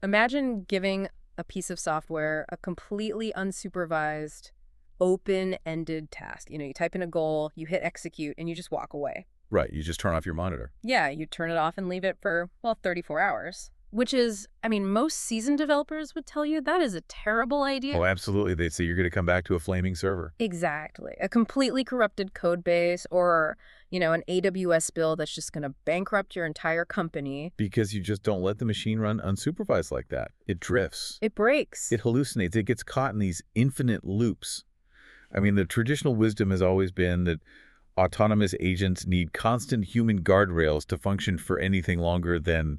Imagine giving a piece of software a completely unsupervised, open-ended task. You type in a goal, you hit execute, and you just walk away. Right, you just turn off your monitor. Yeah, you turn it off and leave it for, well, 34 hours. Which is, most seasoned developers would tell you that is a terrible idea. Oh, absolutely. They'd say you're going to come back to a flaming server. Exactly. A completely corrupted code base or, an AWS bill that's just going to bankrupt your entire company. Because you just don't let the machine run unsupervised like that. It drifts. It breaks. It hallucinates. It gets caught in these infinite loops. The traditional wisdom has always been that autonomous agents need constant human guardrails to function for anything longer than,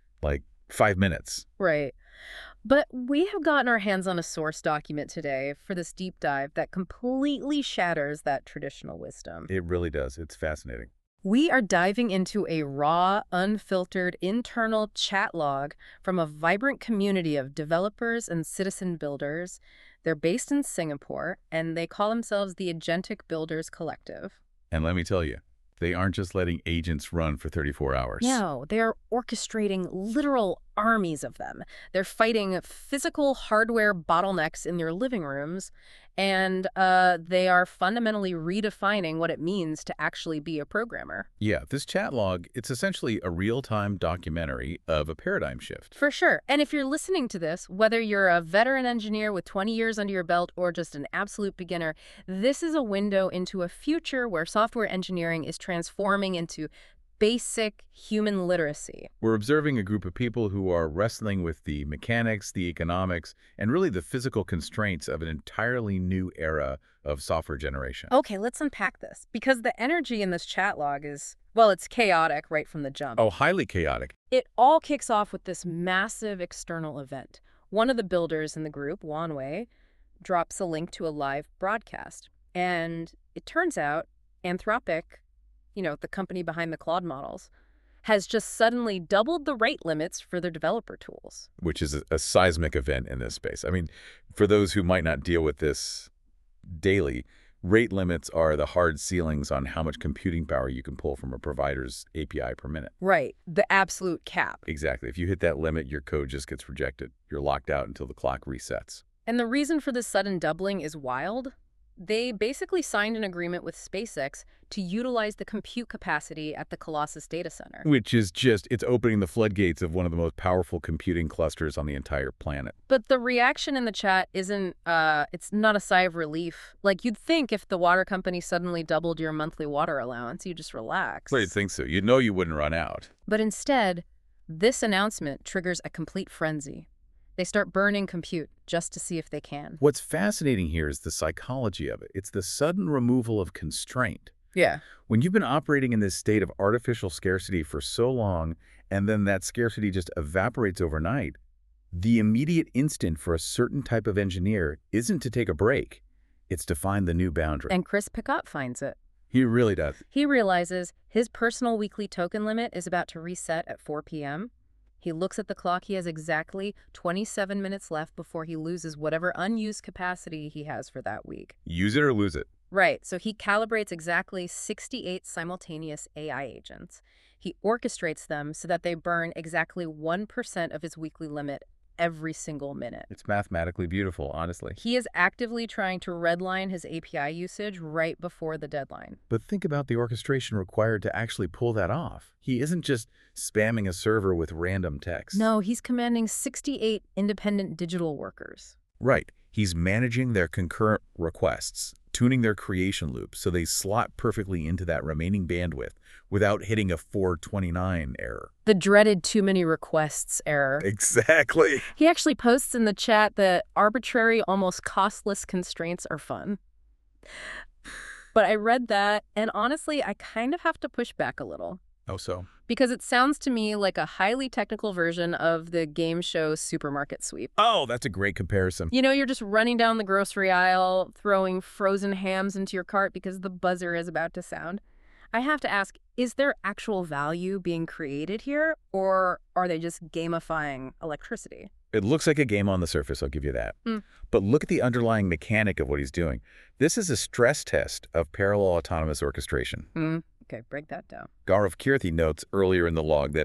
5 minutes. Right. But we have gotten our hands on a source document today for this deep dive that completely shatters that traditional wisdom. It really does. It's fascinating. We are diving into a raw, unfiltered internal chat log from a vibrant community of developers and citizen builders. They're based in Singapore, and they call themselves the Agentic Builders Collective. And let me tell you, they aren't just letting agents run for 34 hours. No, they're orchestrating literal armies of them. They're fighting physical hardware bottlenecks in their living rooms, and they are fundamentally redefining what it means to actually be a programmer. Yeah, this chat log, it's essentially a real-time documentary of a paradigm shift. For sure. And if you're listening to this, whether you're a veteran engineer with 20 years under your belt or just an absolute beginner, this is a window into a future where software engineering is transforming into basic human literacy. We're observing a group of people who are wrestling with the mechanics, the economics, and really the physical constraints of an entirely new era of software generation. Okay, let's unpack this, because the energy in this chat log is, well, it's chaotic right from the jump. Oh, highly chaotic. It all kicks off with this massive external event. One of the builders in the group, Wanwei, drops a link to a live broadcast. And it turns out Anthropic, the company behind the Claude models, has just suddenly doubled the rate limits for their developer tools. Which is a seismic event in this space. For those who might not deal with this daily, rate limits are the hard ceilings on how much computing power you can pull from a provider's API per minute. Right, the absolute cap. Exactly. If you hit that limit, your code just gets rejected. You're locked out until the clock resets. And the reason for this sudden doubling is wild. They basically signed an agreement with SpaceX to utilize the compute capacity at the Colossus data center. Which is it's opening the floodgates of one of the most powerful computing clusters on the entire planet. But the reaction in the chat isn't, it's not a sigh of relief. Like you'd think if the water company suddenly doubled your monthly water allowance, you'd just relax. Well, you'd think so. You'd know you wouldn't run out. But instead, this announcement triggers a complete frenzy. They start burning compute just to see if they can. What's fascinating here is the psychology of it. It's the sudden removal of constraint. Yeah. When you've been operating in this state of artificial scarcity for so long, and then that scarcity just evaporates overnight, the immediate instinct for a certain type of engineer isn't to take a break. It's to find the new boundary. And Chris Picot finds it. He really does. He realizes his personal weekly token limit is about to reset at 4 p.m. He looks at the clock. He has exactly 27 minutes left before he loses whatever unused capacity he has for that week. Use it or lose it. Right. So he calibrates exactly 68 simultaneous AI agents. He orchestrates them so that they burn exactly 1% of his weekly limit every single minute. It's mathematically beautiful, honestly. He is actively trying to redline his API usage right before the deadline. But think about the orchestration required to actually pull that off. He isn't just spamming a server with random text. No, he's commanding 68 independent digital workers. Right. He's managing their concurrent requests, tuning their creation loop so they slot perfectly into that remaining bandwidth without hitting a 429 error. The dreaded too many requests error. Exactly. He actually posts in the chat that arbitrary, almost costless constraints are fun. But I read that, and honestly, I kind of have to push back a little. Oh, so? Because it sounds to me like a highly technical version of the game show Supermarket Sweep. Oh, that's a great comparison. You're just running down the grocery aisle, throwing frozen hams into your cart because the buzzer is about to sound. I have to ask, is there actual value being created here, or are they just gamifying electricity? It looks like a game on the surface, I'll give you that. But look at the underlying mechanic of what he's doing. This is a stress test of parallel autonomous orchestration. Okay, break that down. Gaurav Kirthi notes earlier in the log that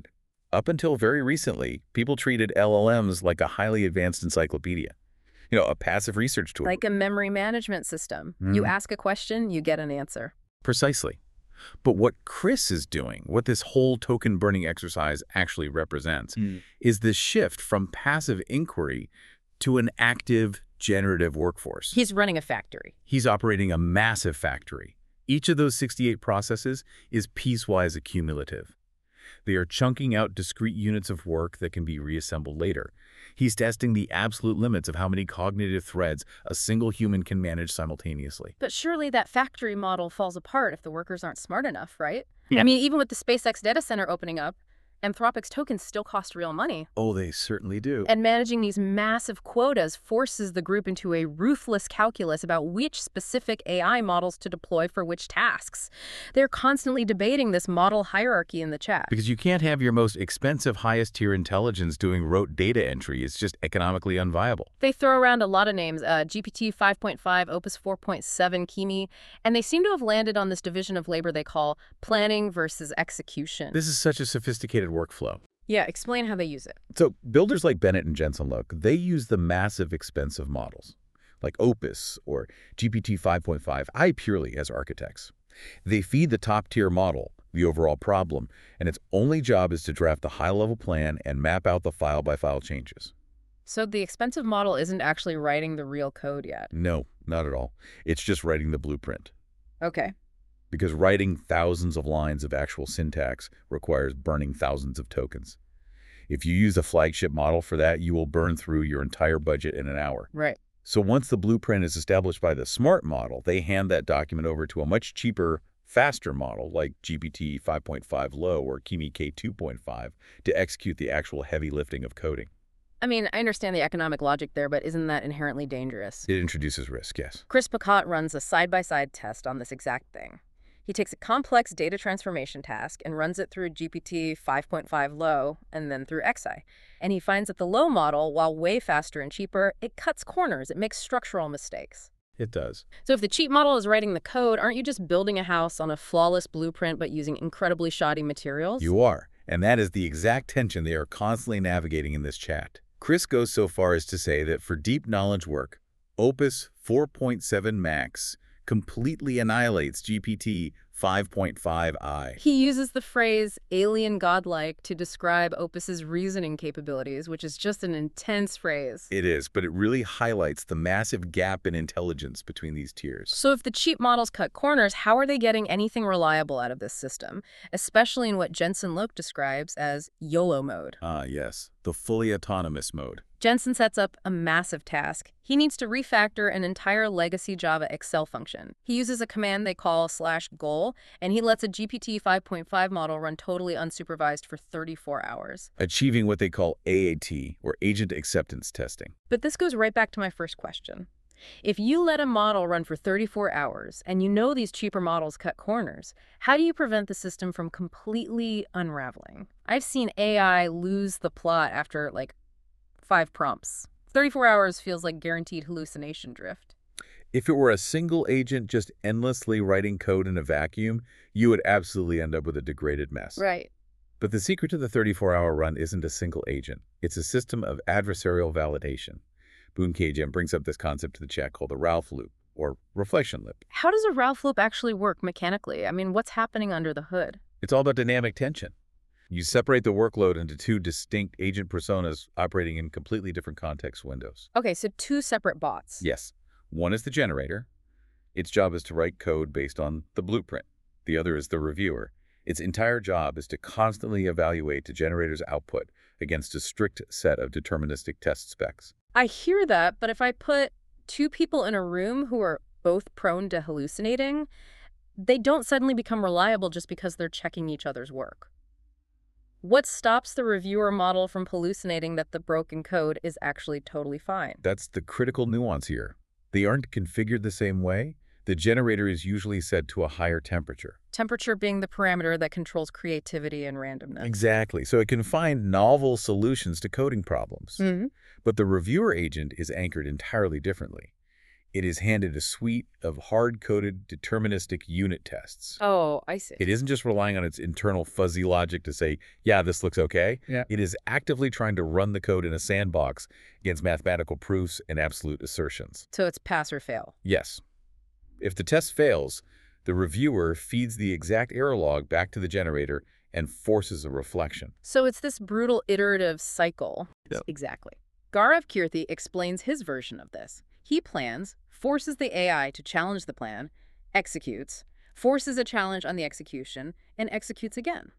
Up until very recently, people treated LLMs like a highly advanced encyclopedia. A passive research tool. Like a memory management system. You ask a question, you get an answer. Precisely. But what Chris is doing, what this whole token burning exercise actually represents, is this shift from passive inquiry to an active, generative workforce. He's running a factory. He's operating a massive factory. Each of those 68 processes is piecewise accumulative. They are chunking out discrete units of work that can be reassembled later. He's testing the absolute limits of how many cognitive threads a single human can manage simultaneously. But surely that factory model falls apart if the workers aren't smart enough, right? Yeah. I mean, even with the SpaceX data center opening up, Anthropic's tokens still cost real money. Oh, they certainly do. And managing these massive quotas forces the group into a ruthless calculus about which specific AI models to deploy for which tasks. They're constantly debating this model hierarchy in the chat. Because you can't have your most expensive, highest-tier intelligence doing rote data entry. It's just economically unviable. They throw around a lot of names, GPT 5.5, Opus 4.7, Kimi, and they seem to have landed on this division of labor they call planning versus execution. This is such a sophisticated workflow. Yeah, explain how they use it. So builders like Bennett and Jensen Look, they use the massive, expensive models, like Opus or GPT 5.5, iPurely as architects. They feed the top-tier model the overall problem, and its only job is to draft the high-level plan and map out the file-by-file changes. So the expensive model isn't actually writing the real code yet? No, not at all. It's just writing the blueprint. Okay. Because writing thousands of lines of actual syntax requires burning thousands of tokens. If you use a flagship model for that, you will burn through your entire budget in an hour. Right. So once the blueprint is established by the smart model, they hand that document over to a much cheaper, faster model like GPT 5.5 Low or Kimi K2.5 to execute the actual heavy lifting of coding. I mean, I understand the economic logic there, but isn't that inherently dangerous? It introduces risk, yes. Chris Picot runs a side-by-side test on this exact thing. He takes a complex data transformation task and runs it through GPT 5.5 Low and then through Xi. And he finds that the Low model, while way faster and cheaper, it cuts corners. It makes structural mistakes. It does. So if the cheap model is writing the code, aren't you just building a house on a flawless blueprint but using incredibly shoddy materials? You are. And that is the exact tension they are constantly navigating in this chat. Chris goes so far as to say that for deep knowledge work, Opus 4.7 Max completely annihilates GPT 5.5i. He uses the phrase alien godlike to describe Opus's reasoning capabilities, which is just an intense phrase. It is, but it really highlights the massive gap in intelligence between these tiers. So if the cheap models cut corners, how are they getting anything reliable out of this system, especially in what Jensen Look describes as YOLO mode? Ah, yes, the fully autonomous mode. Jensen sets up a massive task. He needs to refactor an entire legacy Java Excel function. He uses a command they call /goal, and he lets a GPT 5.5 model run totally unsupervised for 34 hours. Achieving what they call AAT, or Agent Acceptance Testing. But this goes right back to my first question. If you let a model run for 34 hours, and you know these cheaper models cut corners, how do you prevent the system from completely unraveling? I've seen AI lose the plot after, 5 prompts. 34 hours feels like guaranteed hallucination drift. If it were a single agent just endlessly writing code in a vacuum, you would absolutely end up with a degraded mess. Right. But the secret to the 34-hour run isn't a single agent. It's a system of adversarial validation. Boone K-Gem brings up this concept to the chat called the Ralph loop, or reflection loop. How does a Ralph loop actually work mechanically? I mean, what's happening under the hood? It's all about dynamic tension. You separate the workload into two distinct agent personas operating in completely different context windows. Okay, so 2 separate bots. Yes. One is the generator. Its job is to write code based on the blueprint. The other is the reviewer. Its entire job is to constantly evaluate the generator's output against a strict set of deterministic test specs. I hear that, but if I put 2 people in a room who are both prone to hallucinating, they don't suddenly become reliable just because they're checking each other's work. What stops the reviewer model from hallucinating that the broken code is actually totally fine? That's the critical nuance here. They aren't configured the same way. The generator is usually set to a higher temperature. Temperature being the parameter that controls creativity and randomness. Exactly. So it can find novel solutions to coding problems. Mm-hmm. But the reviewer agent is anchored entirely differently. It is handed a suite of hard-coded deterministic unit tests. Oh, I see. It isn't just relying on its internal fuzzy logic to say, yeah, this looks okay. Yeah. It is actively trying to run the code in a sandbox against mathematical proofs and absolute assertions. So it's pass or fail. Yes. If the test fails, the reviewer feeds the exact error log back to the generator and forces a reflection. So it's this brutal iterative cycle. Yep. Exactly. Gaurav Kirti explains his version of this. He plans, forces the AI to challenge the plan, executes, forces a challenge on the execution, and executes again.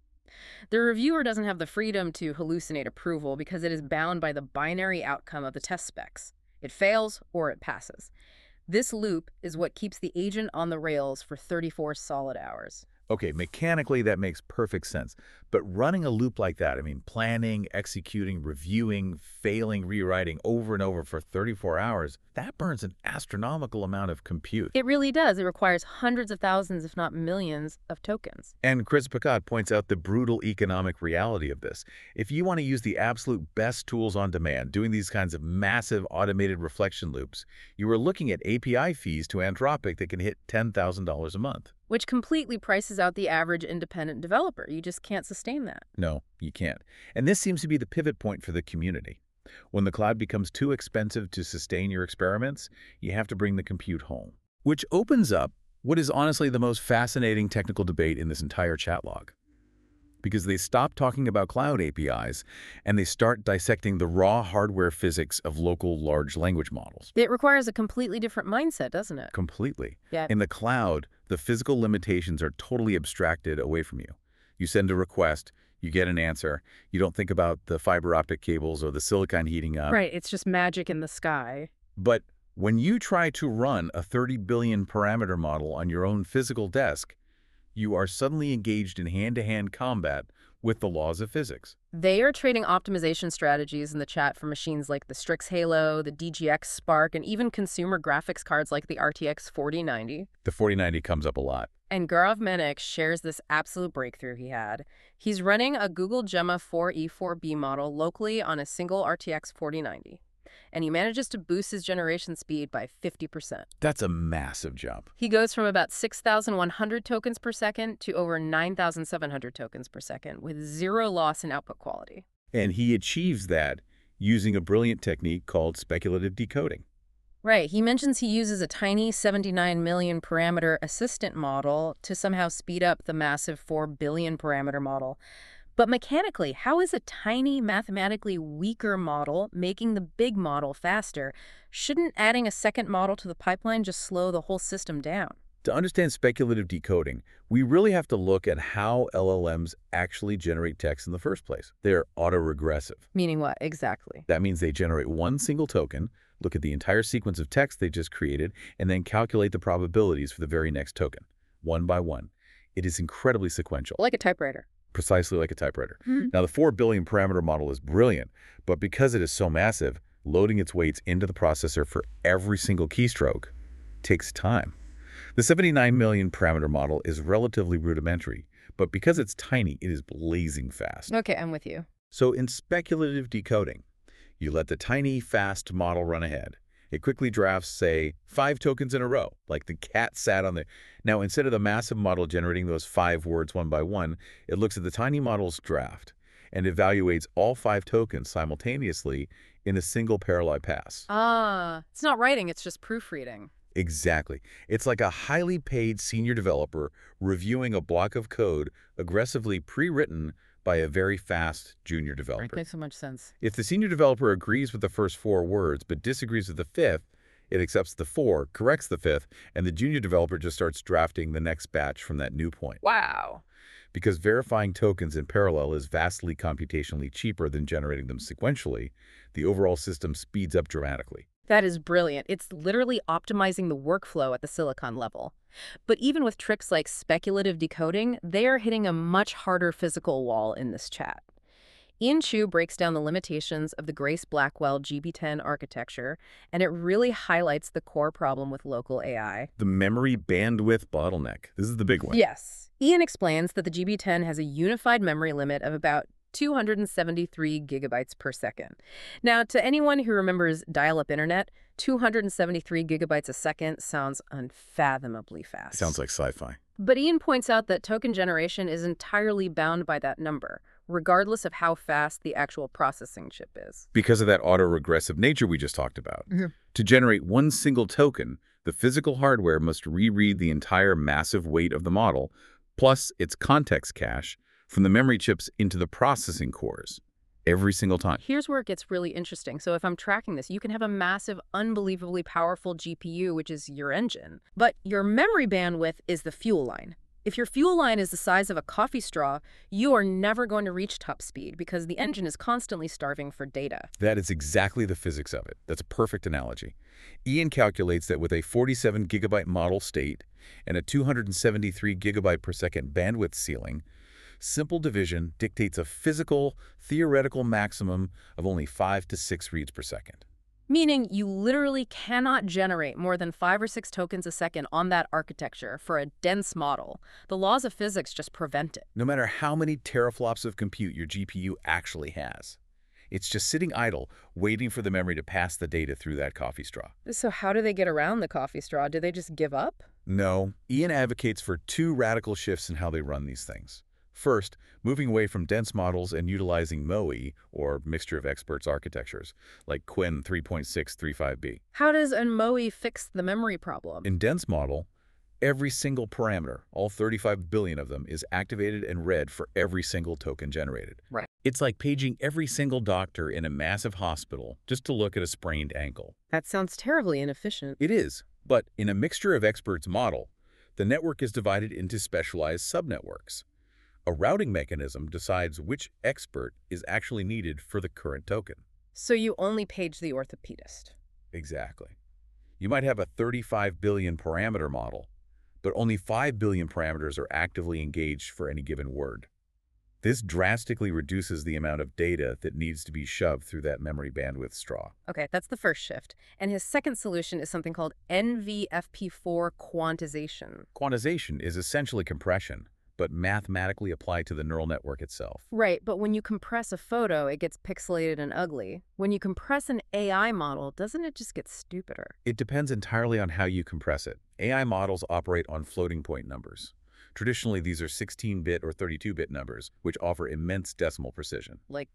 The reviewer doesn't have the freedom to hallucinate approval because it is bound by the binary outcome of the test specs. It fails or it passes. This loop is what keeps the agent on the rails for 34 solid hours. Okay, mechanically that makes perfect sense. But running a loop like that, I mean, planning, executing, reviewing, failing, rewriting over and over for 34 hours, that burns an astronomical amount of compute. It really does. It requires hundreds of thousands, if not millions, of tokens. And Chris Picard points out the brutal economic reality of this. If you want to use the absolute best tools on demand, doing these kinds of massive automated reflection loops, you are looking at API fees to Anthropic that can hit $10,000 a month. Which completely prices out the average independent developer. You just can't sustain that. No, you can't. And this seems to be the pivot point for the community. When the cloud becomes too expensive to sustain your experiments, you have to bring the compute home. Which opens up what is honestly the most fascinating technical debate in this entire chat log. Because they stop talking about cloud APIs and they start dissecting the raw hardware physics of local large language models. It requires a completely different mindset, doesn't it? Completely. Yeah. In the cloud, the physical limitations are totally abstracted away from you. You send a request, you get an answer. You don't think about the fiber optic cables or the silicon heating up. Right, it's just magic in the sky. But when you try to run a 30 billion parameter model on your own physical desk, you are suddenly engaged in hand-to-hand combat with the laws of physics. They are trading optimization strategies in the chat for machines like the Strix Halo, the DGX Spark, and even consumer graphics cards like the RTX 4090. The 4090 comes up a lot. And Gaurav Menik shares this absolute breakthrough he had. He's running a Google Gemma 4e4b model locally on a single RTX 4090. And he manages to boost his generation speed by 50%. That's a massive jump. He goes from about 6,100 tokens per second to over 9,700 tokens per second with zero loss in output quality. And he achieves that using a brilliant technique called speculative decoding. Right. He mentions he uses a tiny 79 million parameter assistant model to somehow speed up the massive 4 billion parameter model. But mechanically, how is a tiny, mathematically weaker model making the big model faster? Shouldn't adding a second model to the pipeline just slow the whole system down? To understand speculative decoding, we really have to look at how LLMs actually generate text in the first place. They're autoregressive. Meaning what, exactly? That means they generate one single token, look at the entire sequence of text they just created, and then calculate the probabilities for the very next token, one by one. It is incredibly sequential. Like a typewriter. Precisely like a typewriter. Now, the 4 billion parameter model is brilliant, but because it is so massive, loading its weights into the processor for every single keystroke takes time. The 79 million parameter model is relatively rudimentary, but because it's tiny, it is blazing fast. Okay, I'm with you. So in speculative decoding, you let the tiny, fast model run ahead. It quickly drafts, say, 5 tokens in a row, like the cat sat on the... Now, instead of the massive model generating those 5 words one by one, it looks at the tiny model's draft and evaluates all 5 tokens simultaneously in a single parallel pass. It's not writing, it's just proofreading. Exactly. It's like a highly paid senior developer reviewing a block of code aggressively pre-written by a very fast junior developer. Makes so much sense. If the senior developer agrees with the first 4 words but disagrees with the 5th, it accepts the 4, corrects the 5th, and the junior developer just starts drafting the next batch from that new point. Wow. Because verifying tokens in parallel is vastly computationally cheaper than generating them sequentially, the overall system speeds up dramatically. That is brilliant. It's literally optimizing the workflow at the silicon level. But even with tricks like speculative decoding, they are hitting a much harder physical wall in this chat. Ian Chu breaks down the limitations of the Grace Blackwell GB10 architecture, and it really highlights the core problem with local AI. The memory bandwidth bottleneck. This is the big one. Yes. Ian explains that the GB10 has a unified memory limit of about 273 gigabytes per second. Now, to anyone who remembers dial-up internet, 273 gigabytes a second sounds unfathomably fast. Sounds like sci-fi. But Ian points out that token generation is entirely bound by that number, regardless of how fast the actual processing chip is. Because of that autoregressive nature we just talked about. To generate one single token, the physical hardware must reread the entire massive weight of the model, plus its context cache, from the memory chips into the processing cores, every single time. Here's where it gets really interesting. So if I'm tracking this, you can have a massive, unbelievably powerful GPU, which is your engine. But your memory bandwidth is the fuel line. If your fuel line is the size of a coffee straw, you are never going to reach top speed because the engine is constantly starving for data. That is exactly the physics of it. That's a perfect analogy. Ian calculates that with a 47 gigabyte model state and a 273 gigabyte per second bandwidth ceiling, simple division dictates a physical, theoretical maximum of only 5 to 6 reads per second. Meaning you literally cannot generate more than 5 or 6 tokens a second on that architecture for a dense model. The laws of physics just prevent it. No matter how many teraflops of compute your GPU actually has. It's just sitting idle, waiting for the memory to pass the data through that coffee straw. So how do they get around the coffee straw? Do they just give up? No, Ian advocates for 2 radical shifts in how they run these things. First, moving away from dense models and utilizing MOE, or Mixture of Experts architectures, like Qwen 3.635b. How does a MOE fix the memory problem? In dense model, every single parameter, all 35 billion of them, is activated and read for every single token generated. Right. It's like paging every single doctor in a massive hospital just to look at a sprained ankle. That sounds terribly inefficient. It is, but in a Mixture of Experts model, the network is divided into specialized subnetworks. A routing mechanism decides which expert is actually needed for the current token. So you only page the orthopedist. Exactly. You might have a 35 billion parameter model, but only 5 billion parameters are actively engaged for any given word. This drastically reduces the amount of data that needs to be shoved through that memory bandwidth straw. Okay, that's the first shift. And his second solution is something called NVFP4 quantization. Quantization is essentially compression, but mathematically applied to the neural network itself. Right, but when you compress a photo, it gets pixelated and ugly. When you compress an AI model, doesn't it just get stupider? It depends entirely on how you compress it. AI models operate on floating point numbers. Traditionally, these are 16-bit or 32-bit numbers, which offer immense decimal precision. Like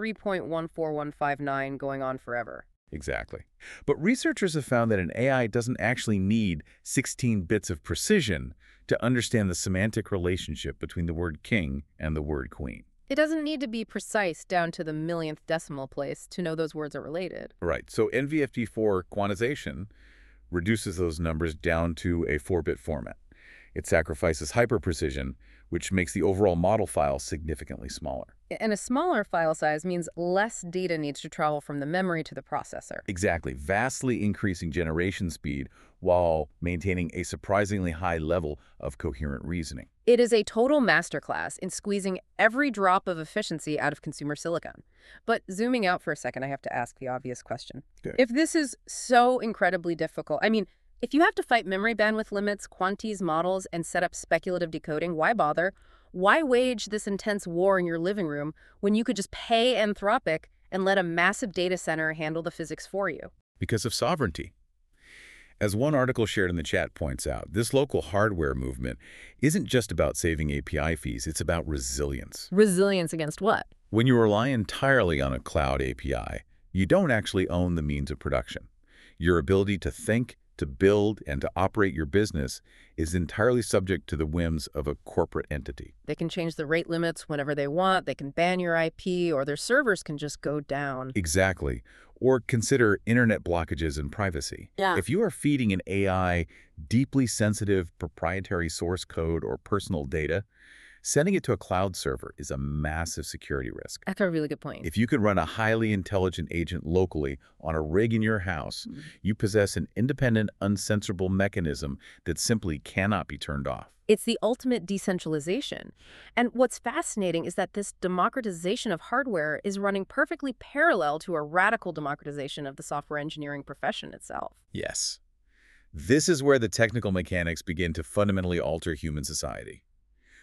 3.14159 going on forever. Exactly. But researchers have found that an AI doesn't actually need 16 bits of precision to understand the semantic relationship between the word king and the word queen. It doesn't need to be precise down to the millionth decimal place to know those words are related. Right. So NVFP4 quantization reduces those numbers down to a 4-bit format. It sacrifices hyperprecision, which makes the overall model file significantly smaller. And a smaller file size means less data needs to travel from the memory to the processor. Exactly, vastly increasing generation speed while maintaining a surprisingly high level of coherent reasoning. It is a total masterclass in squeezing every drop of efficiency out of consumer silicon. But zooming out for a second, I have to ask the obvious question. Good. If this is so incredibly difficult, if you have to fight memory bandwidth limits, quantize models, and set up speculative decoding, why bother? Why wage this intense war in your living room when you could just pay Anthropic and let a massive data center handle the physics for you? Because of sovereignty. As one article shared in the chat points out, this local hardware movement isn't just about saving API fees, it's about resilience. Resilience against what? When you rely entirely on a cloud API, you don't actually own the means of production. Your ability to think, to build, and to operate your business is entirely subject to the whims of a corporate entity. They can change the rate limits whenever they want, they can ban your IP, or their servers can just go down. Exactly. Or consider internet blockages and privacy. Yeah. If you are feeding an AI deeply sensitive proprietary source code or personal data, sending it to a cloud server is a massive security risk. That's a really good point. If you can run a highly intelligent agent locally on a rig in your house, you possess an independent, uncensorable mechanism that simply cannot be turned off. It's the ultimate decentralization. And what's fascinating is that this democratization of hardware is running perfectly parallel to a radical democratization of the software engineering profession itself. Yes. This is where the technical mechanics begin to fundamentally alter human society.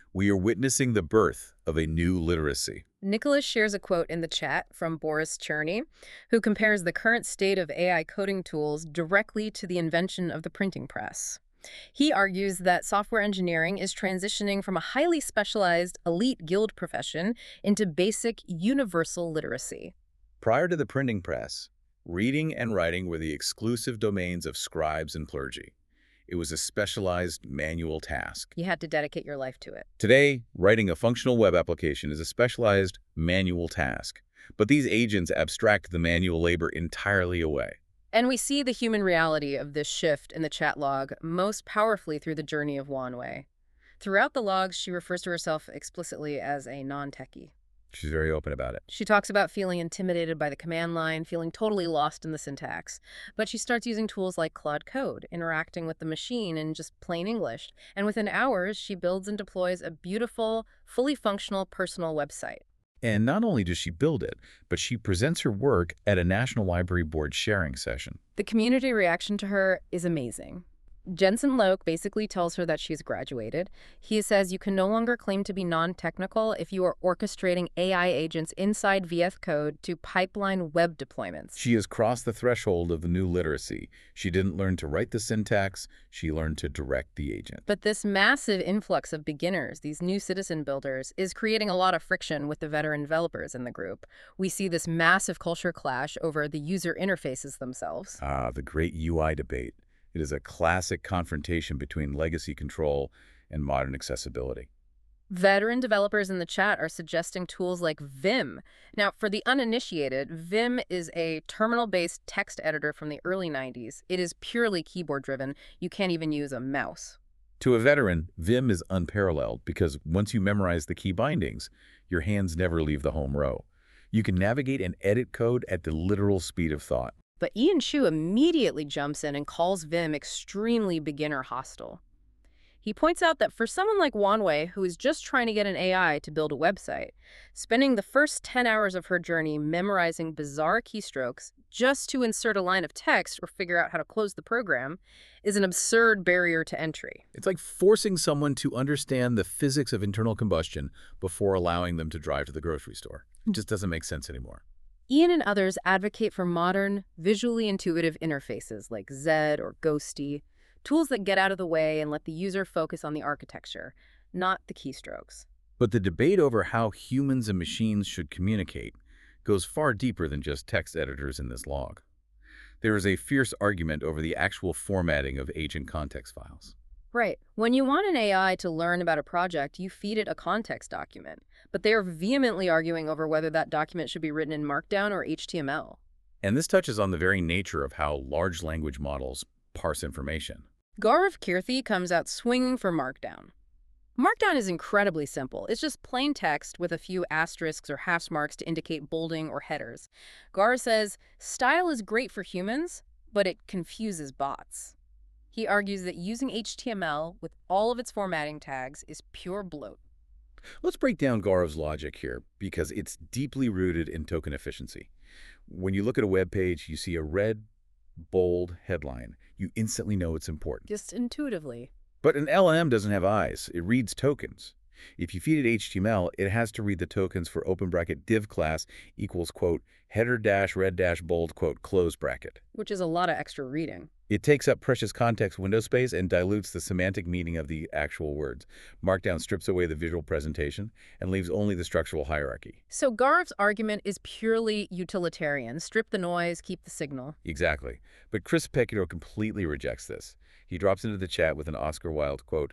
We are witnessing the birth of a new literacy. Nicholas shares a quote in the chat from Boris Cherny, who compares the current state of AI coding tools directly to the invention of the printing press. He argues that software engineering is transitioning from a highly specialized elite guild profession into basic universal literacy. Prior to the printing press, reading and writing were the exclusive domains of scribes and clergy. It was a specialized manual task. You had to dedicate your life to it. Today, writing a functional web application is a specialized manual task. But these agents abstract the manual labor entirely away. And we see the human reality of this shift in the chat log most powerfully through the journey of Wanwei. Throughout the logs, she refers to herself explicitly as a non-techie. She's very open about it. She talks about feeling intimidated by the command line, feeling totally lost in the syntax. But she starts using tools like Claude Code, interacting with the machine in just plain English. And within hours, she builds and deploys a beautiful, fully functional personal website. And not only does she build it, but she presents her work at a National Library Board sharing session. The community reaction to her is amazing. Jensen Loke basically tells her that she's graduated. He says you can no longer claim to be non-technical if you are orchestrating AI agents inside VS Code to pipeline web deployments. She has crossed the threshold of the new literacy. She didn't learn to write the syntax, she learned to direct the agent. But this massive influx of beginners, these new citizen builders, is creating a lot of friction with the veteran developers in the group. We see this massive culture clash over the user interfaces themselves. The great UI debate. It is a classic confrontation between legacy control and modern accessibility. Veteran developers in the chat are suggesting tools like Vim. Now, for the uninitiated, Vim is a terminal-based text editor from the early 90s. It is purely keyboard-driven. You can't even use a mouse. To a veteran, Vim is unparalleled because once you memorize the key bindings, your hands never leave the home row. You can navigate and edit code at the literal speed of thought. But Ian Chu immediately jumps in and calls Vim extremely beginner-hostile. He points out that for someone like Wanwei, who is just trying to get an AI to build a website, spending the first 10 hours of her journey memorizing bizarre keystrokes just to insert a line of text or figure out how to close the program is an absurd barrier to entry. It's like forcing someone to understand the physics of internal combustion before allowing them to drive to the grocery store. It just doesn't make sense anymore. Ian and others advocate for modern, visually intuitive interfaces like Zed or Ghosty, tools that get out of the way and let the user focus on the architecture, not the keystrokes. But the debate over how humans and machines should communicate goes far deeper than just text editors in this log. There is a fierce argument over the actual formatting of agent context files. Right. When you want an AI to learn about a project, you feed it a context document. But they are vehemently arguing over whether that document should be written in Markdown or HTML. And this touches on the very nature of how large language models parse information. Gaurav Kirthi comes out swinging for Markdown. Markdown is incredibly simple. It's just plain text with a few asterisks or hash marks to indicate bolding or headers. Gaurav says, style is great for humans, but it confuses bots. He argues that using HTML with all of its formatting tags is pure bloat. Let's break down Gaurav's logic here because it's deeply rooted in token efficiency. When you look at a web page, you see a red, bold headline. You instantly know it's important. Just intuitively. But an LLM doesn't have eyes. It reads tokens. If you feed it HTML, it has to read the tokens for open bracket div class equals, quote, header dash red dash bold, quote, close bracket. Which is a lot of extra reading. It takes up precious context window space and dilutes the semantic meaning of the actual words. Markdown strips away the visual presentation and leaves only the structural hierarchy. So Gaurav's argument is purely utilitarian. Strip the noise, keep the signal. Exactly. But Chris Pecchio completely rejects this. He drops into the chat with an Oscar Wilde quote,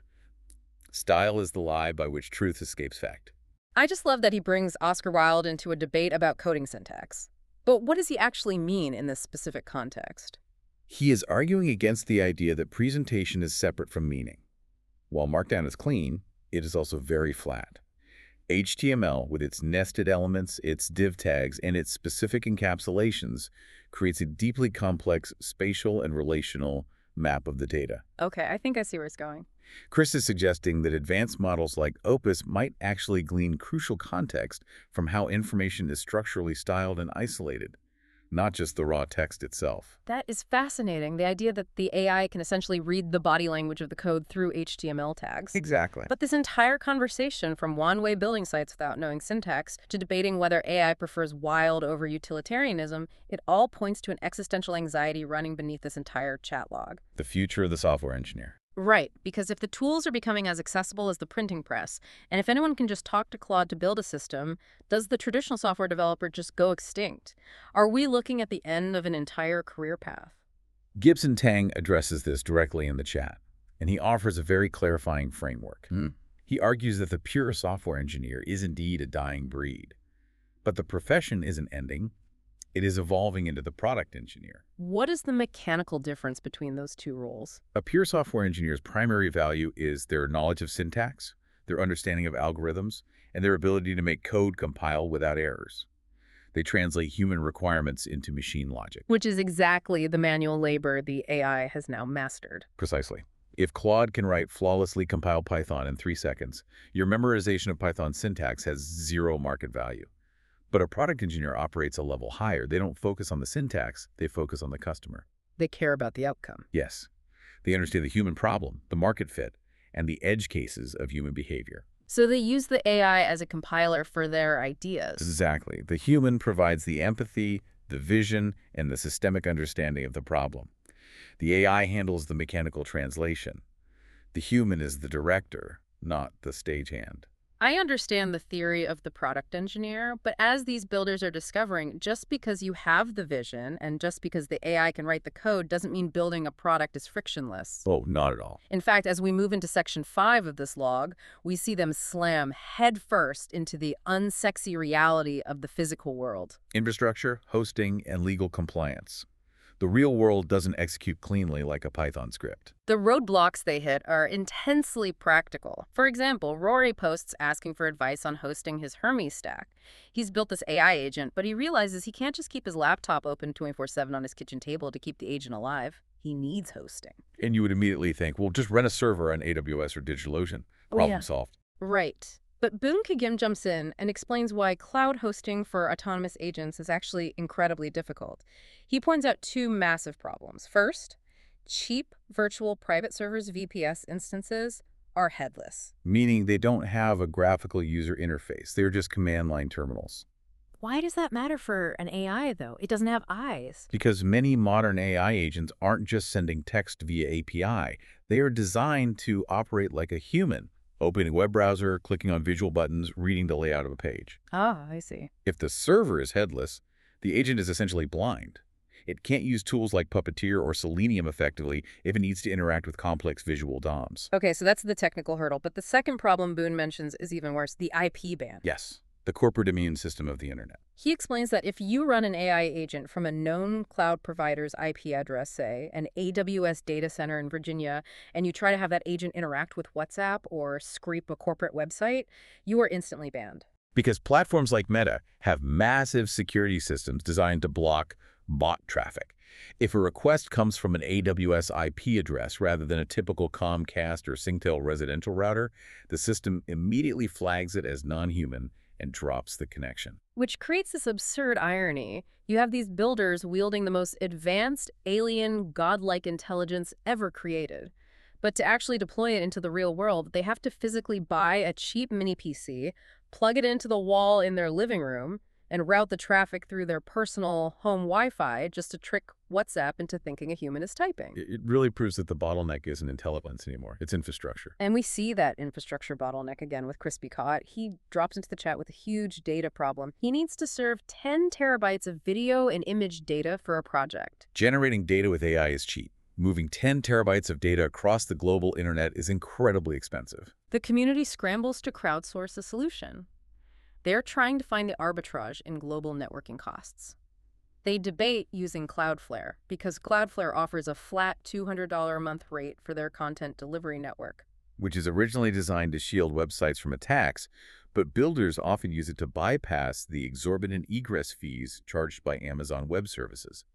"Style is the lie by which truth escapes fact." I just love that he brings Oscar Wilde into a debate about coding syntax. But what does he actually mean in this specific context? He is arguing against the idea that presentation is separate from meaning. While Markdown is clean, it is also very flat. HTML, with its nested elements, its div tags, and its specific encapsulations, creates a deeply complex spatial and relational map of the data. Okay, I think I see where it's going. Chris is suggesting that advanced models like Opus might actually glean crucial context from how information is structurally styled and isolated, not just the raw text itself. That is fascinating, the idea that the AI can essentially read the body language of the code through HTML tags. Exactly. But this entire conversation, from one-way building sites without knowing syntax to debating whether AI prefers wild over utilitarianism, it all points to an existential anxiety running beneath this entire chat log. The future of the software engineer. Right, because if the tools are becoming as accessible as the printing press, and if anyone can just talk to Claude to build a system, does the traditional software developer just go extinct? Are we looking at the end of an entire career path? Gibson Tang addresses this directly in the chat, and he offers a very clarifying framework. He argues that the pure software engineer is indeed a dying breed, but the profession isn't ending. It is evolving into the product engineer. What is the mechanical difference between those two roles? A pure software engineer's primary value is their knowledge of syntax, their understanding of algorithms, and their ability to make code compile without errors. They translate human requirements into machine logic. Which is exactly the manual labor the AI has now mastered. Precisely. If Claude can write flawlessly compiled Python in 3 seconds, your memorization of Python syntax has zero market value. But a product engineer operates a level higher. They don't focus on the syntax, they focus on the customer. They care about the outcome. Yes. They understand the human problem, the market fit, and the edge cases of human behavior. So they use the AI as a compiler for their ideas. Exactly. The human provides the empathy, the vision, and the systemic understanding of the problem. The AI handles the mechanical translation. The human is the director, not the stagehand. I understand the theory of the product engineer, but as these builders are discovering, just because you have the vision and just because the AI can write the code doesn't mean building a product is frictionless. Oh, not at all. In fact, as we move into section 5 of this log, we see them slam headfirst into the unsexy reality of the physical world. Infrastructure, hosting, and legal compliance. The real world doesn't execute cleanly like a Python script. The roadblocks they hit are intensely practical. For example, Rory posts asking for advice on hosting his Hermes stack. He's built this AI agent, but he realizes he can't just keep his laptop open 24/7 on his kitchen table to keep the agent alive. He needs hosting. And you would immediately think, well, just rent a server on AWS or DigitalOcean. Problem solved. Right. But Boon Kagim jumps in and explains why cloud hosting for autonomous agents is actually incredibly difficult. He points out 2 massive problems. First, cheap virtual private servers VPS instances are headless. Meaning they don't have a graphical user interface. They're just command line terminals. Why does that matter for an AI, though? It doesn't have eyes. Because many modern AI agents aren't just sending text via API. They are designed to operate like a human. Opening a web browser, clicking on visual buttons, reading the layout of a page. Ah, I see. If the server is headless, the agent is essentially blind. It can't use tools like Puppeteer or Selenium effectively if it needs to interact with complex visual DOMs. Okay, so that's the technical hurdle. But the second problem Boone mentions is even worse, the IP ban. Yes, the corporate immune system of the internet. He explains that if you run an AI agent from a known cloud provider's IP address, say, an AWS data center in Virginia, and you try to have that agent interact with WhatsApp or scrape a corporate website, you are instantly banned. Because platforms like Meta have massive security systems designed to block bot traffic. If a request comes from an AWS IP address rather than a typical Comcast or Singtel residential router, the system immediately flags it as non-human and drops the connection. Which creates this absurd irony. You have these builders wielding the most advanced, alien, godlike intelligence ever created. But to actually deploy it into the real world, they have to physically buy a cheap mini PC, plug it into the wall in their living room, and route the traffic through their personal home Wi-Fi just to trick WhatsApp into thinking a human is typing. It really proves that the bottleneck isn't intelligence anymore. It's infrastructure. And we see that infrastructure bottleneck again with Crispy Caught. He drops into the chat with a huge data problem. He needs to serve 10 terabytes of video and image data for a project. Generating data with AI is cheap. Moving 10 terabytes of data across the global internet is incredibly expensive. The community scrambles to crowdsource a solution. They're trying to find the arbitrage in global networking costs. They debate using Cloudflare because Cloudflare offers a flat $200 a month rate for their content delivery network, which is originally designed to shield websites from attacks, but builders often use it to bypass the exorbitant egress fees charged by Amazon Web Services.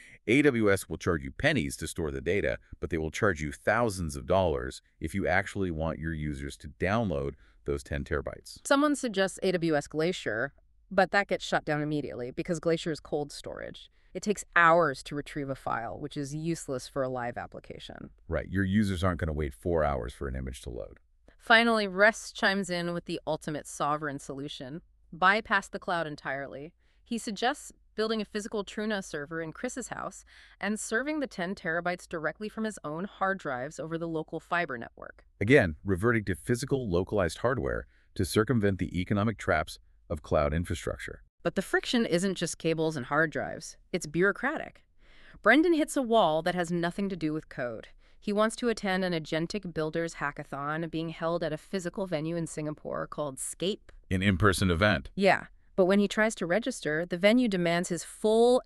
AWS will charge you pennies to store the data, but they will charge you thousands of dollars if you actually want your users to download those 10 terabytes. Someone suggests AWS Glacier, but that gets shut down immediately because Glacier is cold storage. It takes hours to retrieve a file, which is useless for a live application. Right, your users aren't going to wait 4 hours for an image to load. Finally, Rest chimes in with the ultimate sovereign solution: bypass the cloud entirely. He suggests building a physical Truna server in Chris's house and serving the 10 terabytes directly from his own hard drives over the local fiber network. Again, reverting to physical, localized hardware to circumvent the economic traps of cloud infrastructure. But the friction isn't just cables and hard drives. It's bureaucratic. Brendan hits a wall that has nothing to do with code. He wants to attend an Agentic Builders hackathon being held at a physical venue in Singapore called Scape. An in-person event. Yeah, but when he tries to register, the venue demands his full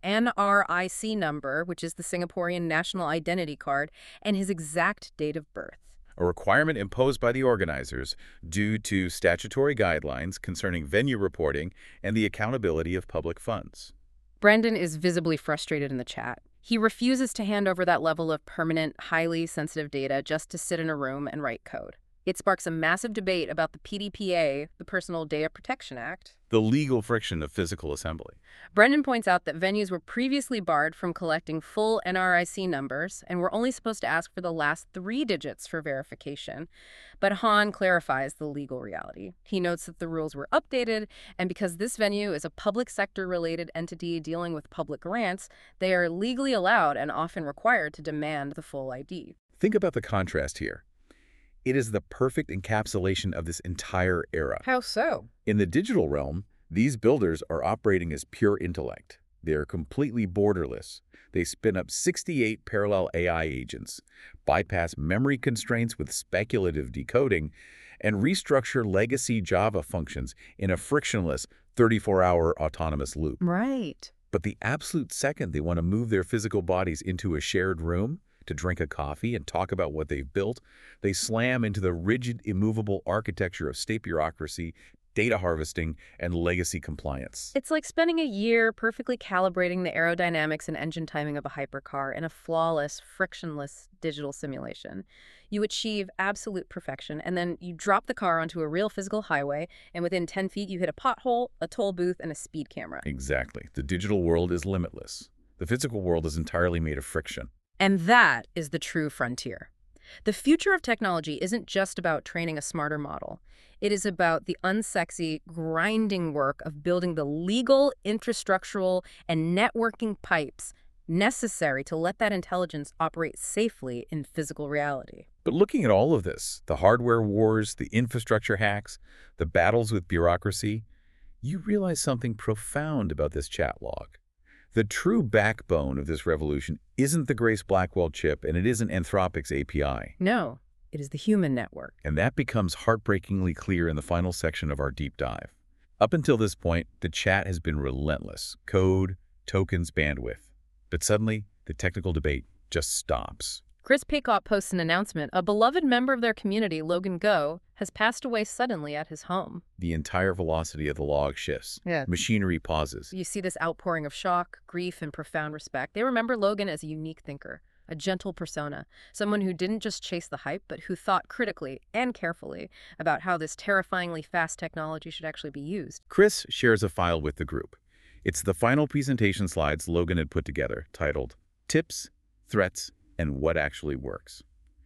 NRIC number, which is the Singaporean national identity card, and his exact date of birth. A requirement imposed by the organizers due to statutory guidelines concerning venue reporting and the accountability of public funds. Brendan is visibly frustrated in the chat. He refuses to hand over that level of permanent, highly sensitive data just to sit in a room and write code. It sparks a massive debate about the PDPA, the Personal Data Protection Act. The legal friction of physical assembly. Brendan points out that venues were previously barred from collecting full NRIC numbers and were only supposed to ask for the last 3 digits for verification. But Han clarifies the legal reality. He notes that the rules were updated, and because this venue is a public sector-related entity dealing with public grants, they are legally allowed and often required to demand the full ID. Think about the contrast here. It is the perfect encapsulation of this entire era. How so? In the digital realm, these builders are operating as pure intellect. They are completely borderless. They spin up 68 parallel AI agents, bypass memory constraints with speculative decoding, and restructure legacy Java functions in a frictionless 34-hour autonomous loop. Right. But the absolute second they want to move their physical bodies into a shared room, to drink a coffee and talk about what they've built, they slam into the rigid, immovable architecture of state bureaucracy, data harvesting, and legacy compliance. It's like spending a year perfectly calibrating the aerodynamics and engine timing of a hypercar in a flawless, frictionless digital simulation. You achieve absolute perfection, and then you drop the car onto a real physical highway, and within 10 feet you hit a pothole, a toll booth, and a speed camera. Exactly. The digital world is limitless. The physical world is entirely made of friction. And that is the true frontier. The future of technology isn't just about training a smarter model. It is about the unsexy, grinding work of building the legal, infrastructural, and networking pipes necessary to let that intelligence operate safely in physical reality. But looking at all of this, the hardware wars, the infrastructure hacks, the battles with bureaucracy, you realize something profound about this chat log. The true backbone of this revolution isn't the Grace Blackwell chip, and it isn't Anthropic's API. No, it is the human network. And that becomes heartbreakingly clear in the final section of our deep dive. Up until this point, the chat has been relentless. Code, tokens, bandwidth. But suddenly, the technical debate just stops. Chris Paycott posts an announcement. A beloved member of their community, Logan Go, has passed away suddenly at his home. The entire velocity of the log shifts. Yeah. Machinery pauses. You see this outpouring of shock, grief, and profound respect. They remember Logan as a unique thinker, a gentle persona, someone who didn't just chase the hype, but who thought critically and carefully about how this terrifyingly fast technology should actually be used. Chris shares a file with the group. It's the final presentation slides Logan had put together, titled Tips, Threats, and What Actually Works.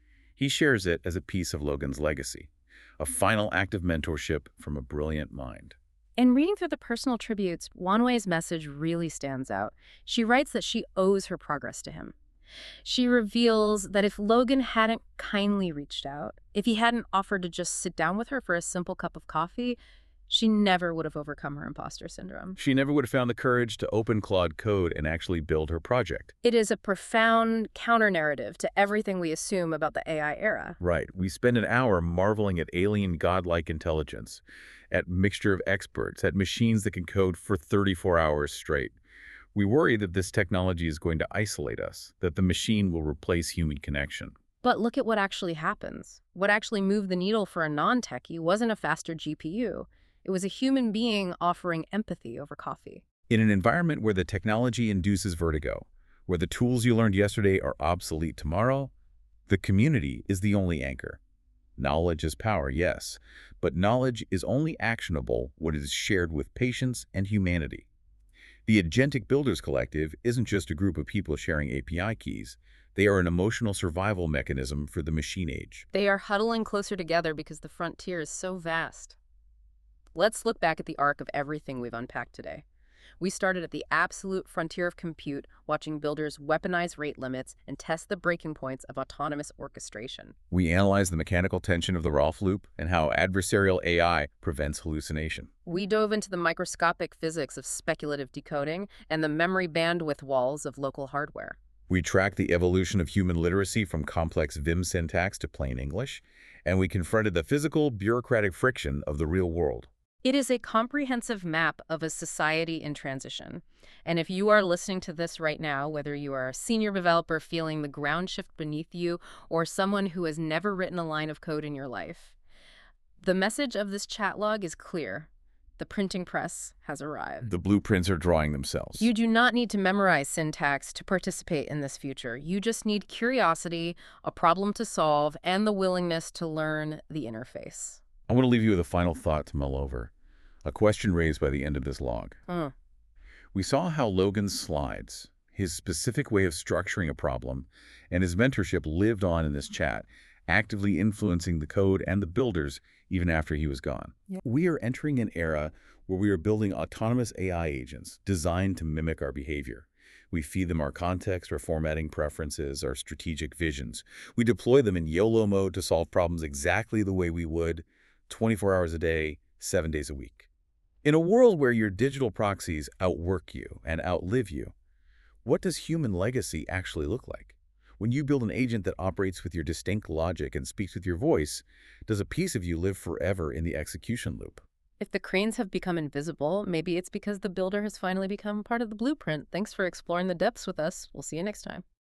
He shares it as a piece of Logan's legacy, a final act of mentorship from a brilliant mind. In reading through the personal tributes, Wanwei's message really stands out. She writes that she owes her progress to him. She reveals that if Logan hadn't kindly reached out, if he hadn't offered to just sit down with her for a simple cup of coffee, she never would have overcome her imposter syndrome. She never would have found the courage to open Claude Code and actually build her project. It is a profound counter-narrative to everything we assume about the AI era. Right. We spend an hour marveling at alien godlike intelligence, at mixture of experts, at machines that can code for 34 hours straight. We worry that this technology is going to isolate us, that the machine will replace human connection. But look at what actually happens. What actually moved the needle for a non-techie wasn't a faster GPU. It was a human being offering empathy over coffee. In an environment where the technology induces vertigo, where the tools you learned yesterday are obsolete tomorrow, the community is the only anchor. Knowledge is power, yes, but knowledge is only actionable when it is shared with patience and humanity. The Agentic Builders Collective isn't just a group of people sharing API keys. They are an emotional survival mechanism for the machine age. They are huddling closer together because the frontier is so vast. Let's look back at the arc of everything we've unpacked today. We started at the absolute frontier of compute, watching builders weaponize rate limits and test the breaking points of autonomous orchestration. We analyze the mechanical tension of the Rolf loop and how adversarial AI prevents hallucination. We dove into the microscopic physics of speculative decoding and the memory bandwidth walls of local hardware. We track the evolution of human literacy from complex Vim syntax to plain English, and we confronted the physical, bureaucratic friction of the real world. It is a comprehensive map of a society in transition. And if you are listening to this right now, whether you are a senior developer feeling the ground shift beneath you or someone who has never written a line of code in your life, the message of this chat log is clear. The printing press has arrived. The blueprints are drawing themselves. You do not need to memorize syntax to participate in this future. You just need curiosity, a problem to solve, and the willingness to learn the interface. I want to leave you with a final thought to mull over. A question raised by the end of this log. We saw how Logan's slides, his specific way of structuring a problem, and his mentorship lived on in this chat, actively influencing the code and the builders even after he was gone. Yep. We are entering an era where we are building autonomous AI agents designed to mimic our behavior. We feed them our context, our formatting preferences, our strategic visions. We deploy them in YOLO mode to solve problems exactly the way we would, 24 hours a day, 7 days a week. In a world where your digital proxies outwork you and outlive you, what does human legacy actually look like? When you build an agent that operates with your distinct logic and speaks with your voice, does a piece of you live forever in the execution loop? If the cranes have become invisible, maybe it's because the builder has finally become part of the blueprint. Thanks for exploring the depths with us. We'll see you next time.